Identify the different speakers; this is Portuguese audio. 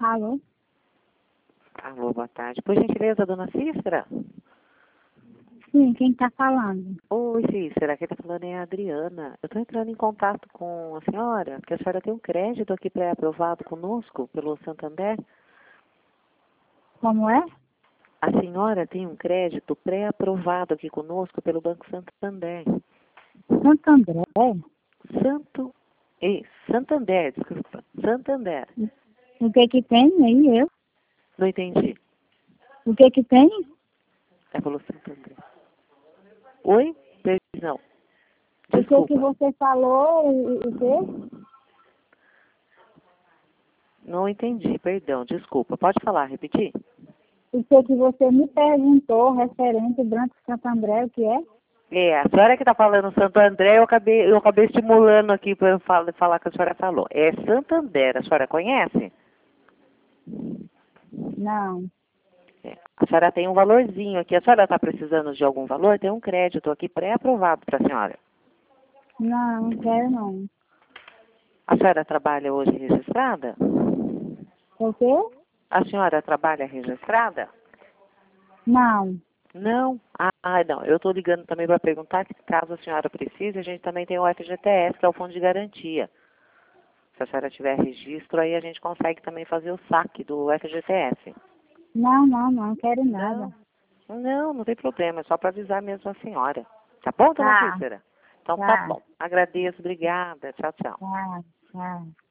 Speaker 1: Alô?
Speaker 2: Alô, boa tarde. Por gentileza, dona Cícera?
Speaker 1: Sim, quem está falando?
Speaker 2: Oi, Cícera, quem está falando é a Adriana. Eu estou entrando em contato com a senhora, porque a senhora tem um crédito aqui pré-aprovado conosco pelo Santander.
Speaker 1: Como é?
Speaker 2: A senhora tem um crédito pré-aprovado aqui conosco pelo Banco Santander.
Speaker 1: Santo André?
Speaker 2: Santander, desculpa. Santander.
Speaker 1: O que que tem aí, eu?
Speaker 2: Não entendi.
Speaker 1: O que que tem?
Speaker 2: É pelo Santander. Oi? Perdão.
Speaker 1: O
Speaker 2: Desculpa.
Speaker 1: que você falou? O quê?
Speaker 2: Não entendi, perdão, desculpa. Pode falar, repetir?
Speaker 1: O que você me perguntou referente ao Banco Santo André, o que é?
Speaker 2: É, a senhora que está falando Santo André, eu acabei estimulando aqui para eu falar que a senhora falou. É Santander, a senhora conhece?
Speaker 1: Não.
Speaker 2: É. A senhora tem um valorzinho aqui. A senhora está precisando de algum valor? Tem um crédito aqui pré-aprovado para a senhora.
Speaker 1: Não, não quero não.
Speaker 2: A senhora trabalha hoje registrada?
Speaker 1: O quê?
Speaker 2: A senhora trabalha registrada?
Speaker 1: Não.
Speaker 2: Não? Não. Eu estou ligando também para perguntar que caso a senhora precise, a gente também tem o FGTS, que é o Fundo de Garantia. Se a senhora tiver registro, aí a gente consegue também fazer o saque do FGTS.
Speaker 1: Não quero nada.
Speaker 2: Não tem problema. É só para avisar mesmo a senhora. Tá bom, dona
Speaker 1: Tá,
Speaker 2: Cícera? Então tá
Speaker 1: tá,
Speaker 2: bom. Agradeço, obrigada. Tchau, tchau.
Speaker 1: tá.